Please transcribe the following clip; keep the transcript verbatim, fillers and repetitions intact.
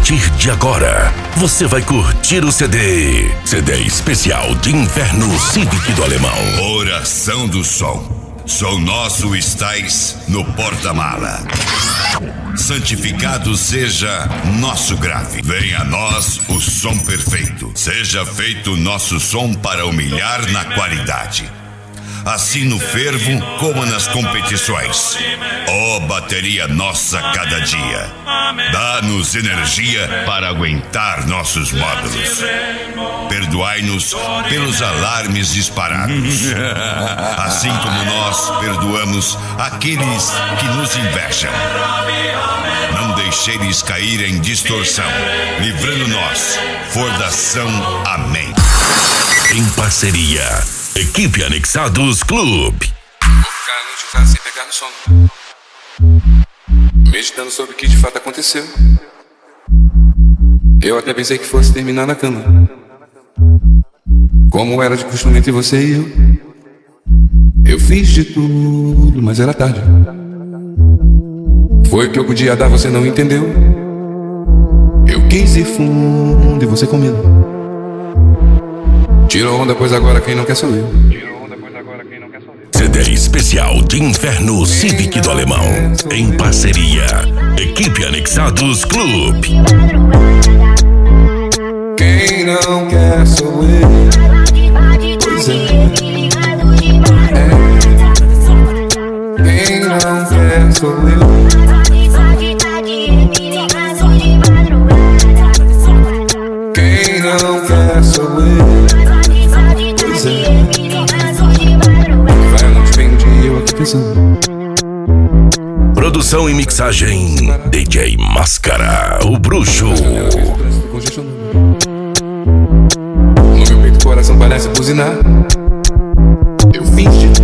partir de agora, você vai curtir o C D. C D especial de Inverno Civic do Alemão. Oração do Som. Som nosso estais no porta-mala. Santificado seja nosso grave. Venha a nós o som perfeito. Seja feito nosso som para humilhar na qualidade. Assim no fervo como nas competições. Ó oh, bateria nossa cada dia, dá-nos energia para aguentar nossos módulos. Perdoai-nos pelos alarmes disparados, assim como nós perdoamos aqueles que nos invejam. Não deixeis cair em distorção, livrando-nos, fordação. Amém. Em parceria, Equipe Anexados Clube. Vou ficar a noite inteira sem pegar no sono, meditando sobre o que de fato aconteceu. Eu até pensei que fosse terminar na cama, como era de costume entre você e eu. Eu fiz de tudo, mas era tarde. Foi o que eu podia dar, você não entendeu. Eu quis ir fundo e você com medo. Tirou onda, pois agora quem não quer sou eu. C D especial de Inverno Civic do Alemão. Em parceria, Equipe Anexados Clube. Quem não quer sou eu. Pois é. É. Quem não quer sou eu. Quem não quer sou eu. Pois é. Vai a noite, vem um dia eu aqui pensando. Produção e mixagem D J Máscara, o bruxo. No meu peito o coração parece buzinar. Eu fiz de